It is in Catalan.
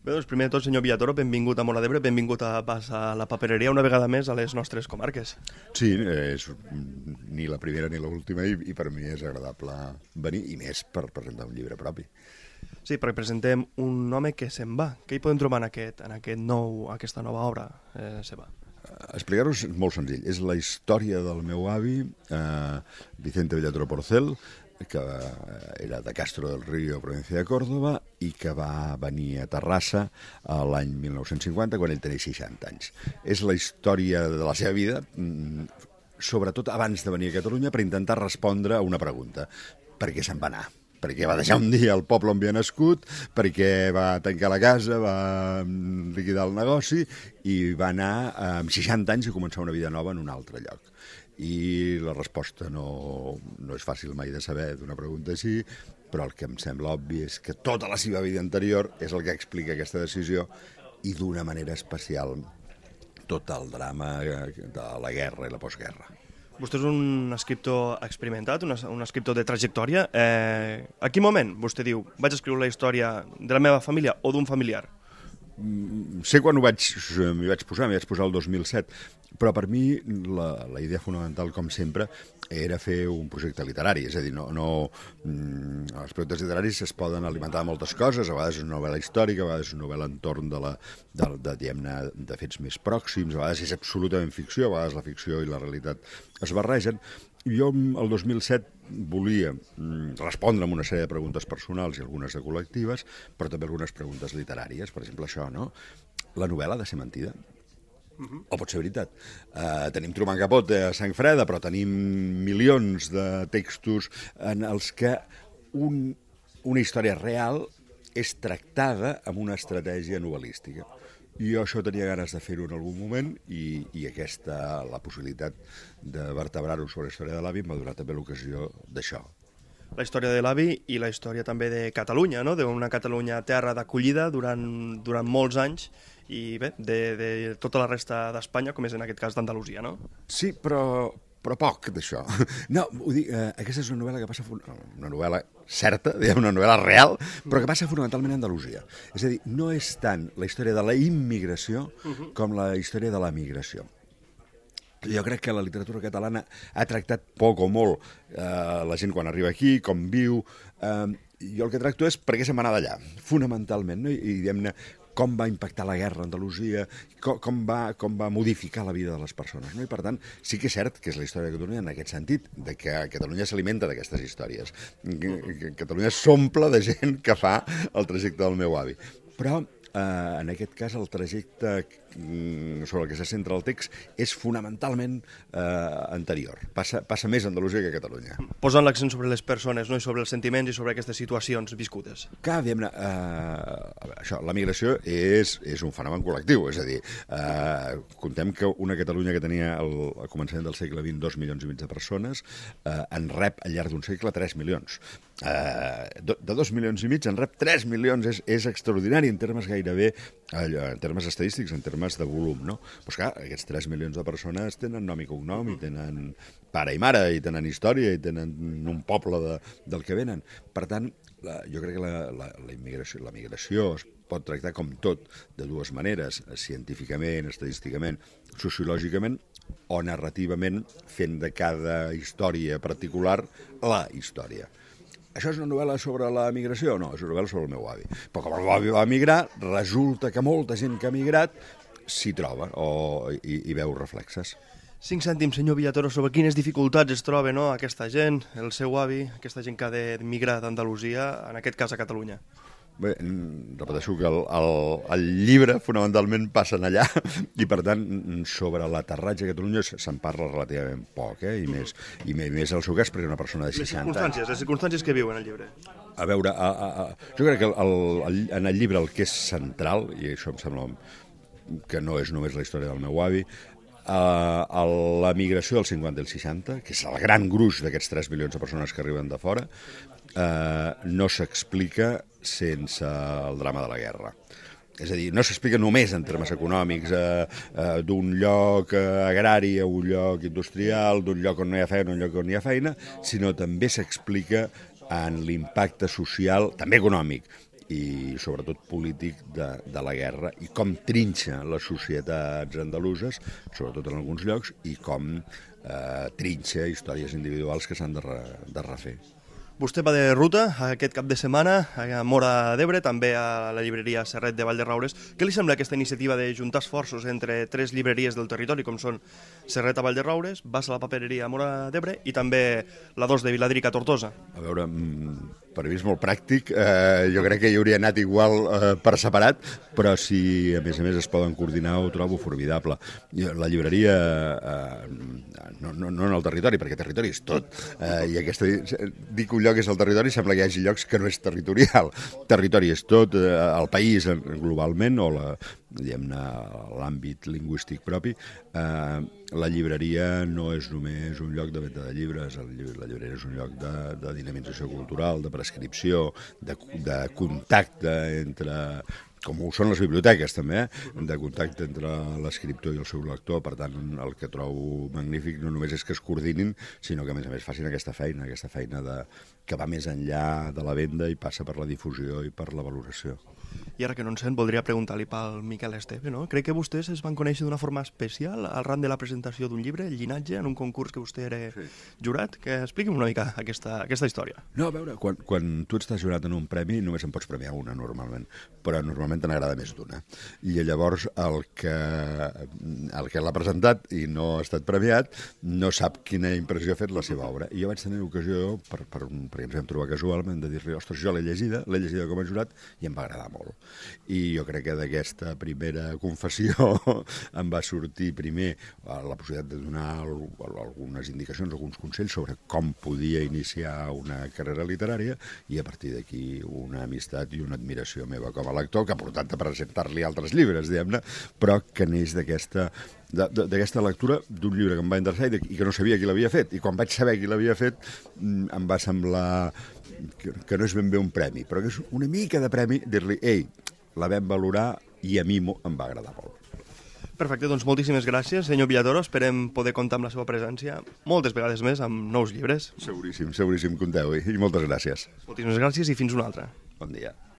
Bé, doncs primer de tot, senyor Villatoro, benvingut a Móra d'Ebre, benvingut a la papereria una vegada més a les nostres comarques. Sí, és ni la primera ni l'última i per mi és agradable venir, i més per presentar un llibre propi. Sí, perquè presentem un home que se'n va. Què hi podem trobar en aquesta nova obra seva? Explicar-ho és molt senzill. És la història del meu avi, Vicente Villatoro Porcel, que era de Castro del Río, província de Córdoba, i que va venir a Terrassa l'any 1950, quan ell tenia 60 anys. És la història de la seva vida, sobretot abans de venir a Catalunya, per intentar respondre a una pregunta. Per què se'n va anar? Perquè va deixar un dia el poble on havia nascut, perquè va tancar la casa, va liquidar el negoci i va anar amb 60 anys a començar una vida nova en un altre lloc. I la resposta no és fàcil mai de saber d'una pregunta així, però el que em sembla obvi és que tota la seva vida anterior és el que explica aquesta decisió, i d'una manera especial tot el drama de la guerra i la postguerra. Vostè és un escriptor experimentat, un escriptor de trajectòria. A quin moment vostè diu, vaig escriure la història de la meva família o d'un familiar? Sé quan m'hi vaig posar el 2007, però per mi la idea fonamental, com sempre, era fer un projecte literari. És a dir, els projectes literaris es poden alimentar de moltes coses, a vegades és una novel·la històrica, a vegades és una novel·la entorn de fets més pròxims, a vegades és absolutament ficció, a vegades la ficció i la realitat es barregen. Jo, el 2007, volia respondre amb una sèrie de preguntes personals i algunes de col·lectives, però també algunes preguntes literàries. Per exemple, això, no? La novel·la ha de ser mentida? O pot ser veritat? Tenim Truman Capote a sang freda, però tenim milions de textos en els que una història real és tractada amb una estratègia novel·lística. I jo això tenia ganes de fer-ho en algun moment, i la possibilitat de vertebrar-ho sobre la història de l'avi m'ha donat també l'ocasió d'això. La història de l'avi i la història també de Catalunya, no? D'una Catalunya terra d'acollida durant molts anys, i bé, de tota la resta d'Espanya, com és en aquest cas d'Andalusia, no? Sí, però poc d'això. No, ho dic, aquesta és una novel·la que passa, una novel·la certa, una novel·la real, però que passa fonamentalment a Andalusia. És a dir, no és tant la història de la immigració com la història de la migració. Jo crec que la literatura catalana ha tractat poc o molt la gent quan arriba aquí, com viu. Jo el que tracto és per què se'n va anar d'allà, fonamentalment, no? I diguem-ne, com va impactar la guerra a Andalusia, com va modificar la vida de les persones, no? I per tant, sí que és cert que és la història de Catalunya en aquest sentit, de que Catalunya s'alimenta d'aquestes històries. Catalunya s'omple de gent que fa el trajecte del meu avi. Però en aquest cas el trajecte sobre el que se centra el text és fonamentalment anterior. Passa més a Andalusia que a Catalunya. Posant l'accent sobre les persones, no? I sobre els sentiments i sobre aquestes situacions viscudes. Clar, diguem-ne, la migració és un fenomen col·lectiu, és a dir, contem que una Catalunya que tenia al començament del segle XX 2,5 milions de persones en rep al llarg d'un segle 3 milions. De 2,5 milions en rep 3 milions, és extraordinari en termes gairebé, en termes estadístics, en termes de volum, no? Però clar, aquests 3 milions de persones tenen nom i cognom, i tenen pare i mare, i tenen història, i tenen un poble del que venen. Per tant, jo crec que la migració es pot tractar com tot, de dues maneres, científicament, estadísticament, sociològicament, o narrativament, fent de cada història particular la història. Això és una novel·la sobre la migració? No, és una novel·la sobre el meu avi. Però com el meu avi va migrar, resulta que molta gent que ha migrat s'hi troba i veu reflexes. 5 cèntims, senyor Villatoro, sobre quines dificultats es troba, no, aquesta gent, el seu avi, aquesta gent que ha d'emigrar d'Andalusia, en aquest cas a Catalunya. Bé, repeteixo que el llibre fonamentalment passa allà, i per tant sobre l'aterratge a Catalunya se'n parla relativament poc, i més el seu cas perquè és una persona de 60 anys. Les circumstàncies que viu en el llibre. A veure, jo crec que en el llibre el que és central, i això em sembla que no és només la història del meu avi, la migració del 50 i el 60, que és el gran gruix d'aquests 3 milions de persones que arriben de fora, no s'explica sense el drama de la guerra. És a dir, no s'explica només en termes econòmics d'un lloc agrari a un lloc industrial, d'un lloc on no hi ha feina a un lloc on hi ha feina, sinó també s'explica en l'impacte social, també econòmic, i sobretot polític de la guerra i com trinxa les societats andaluses, sobretot en alguns llocs, i com trinxa històries individuals que s'han de refer. Vostè va de ruta aquest cap de setmana a Móra d'Ebre, també a la llibreria Serret de Vallderaures. Què li sembla aquesta iniciativa de juntar esforços entre 3 llibreries del territori, com són Serret a Vallderaures, Bassa la Papereria a Móra d'Ebre i també la 2 de Viladric a Tortosa? A veure, per mi és molt pràctic. Jo crec que hi hauria anat igual per separat, però si a més es poden coordinar ho trobo formidable. La llibreria, no en el territori, perquè territori és tot. I dic un lloc és el territori, sembla que hi hagi llocs que no és territorial. Territori és tot, el país globalment, o l'àmbit lingüístic propi. La llibreria no és només un lloc de venda de llibres, la llibreria és un lloc de dinamització cultural, de prescripció, de contacte entre, com ho són les biblioteques també, de contacte entre l'escriptor i el seu lector. Per tant, el que trobo magnífic no només és que es coordinin, sinó que a més facin aquesta feina que va més enllà de la venda i passa per la difusió i per la valoració. I ara que no en sent, voldria preguntar-li pel Miquel Esteve, no? Crec que vostès es van conèixer d'una forma especial arran de la presentació d'un llibre, El llinatge, en un concurs que vostè era jurat. Que expliqui'm una mica aquesta història. No, a veure, quan tu estàs jurat en un premi només en pots premiar una normalment, però normalment te n'agrada més d'una. I llavors el que l'ha presentat i no ha estat premiat no sap quina impressió ha fet la seva obra. I jo vaig tenir l'ocasió, perquè ens vam trobar casualment, de dir-li, ostres, jo l'he llegida com a jurat i em va agradar molt. I jo crec que d'aquesta primera confessió em va sortir primer la possibilitat de donar algunes indicacions, alguns consells sobre com podia iniciar una carrera literària, i a partir d'aquí una amistat i una admiració meva com a lector, que ha portat a presentar-li altres llibres, diguem-ne, però que neix d'aquesta lectura d'un llibre que em va interessar i que no sabia qui l'havia fet. I quan vaig saber qui l'havia fet em va semblar que no és ben bé un premi, però que és una mica de premi dir-li, ei, la vam valorar i a mi em va agradar molt. Perfecte, doncs moltíssimes gràcies, senyor Villatoro. Esperem poder comptar amb la seva presència moltes vegades més amb nous llibres. Seguríssim, compteu-hi. I moltes gràcies. Moltíssimes gràcies i fins una altra. Bon dia.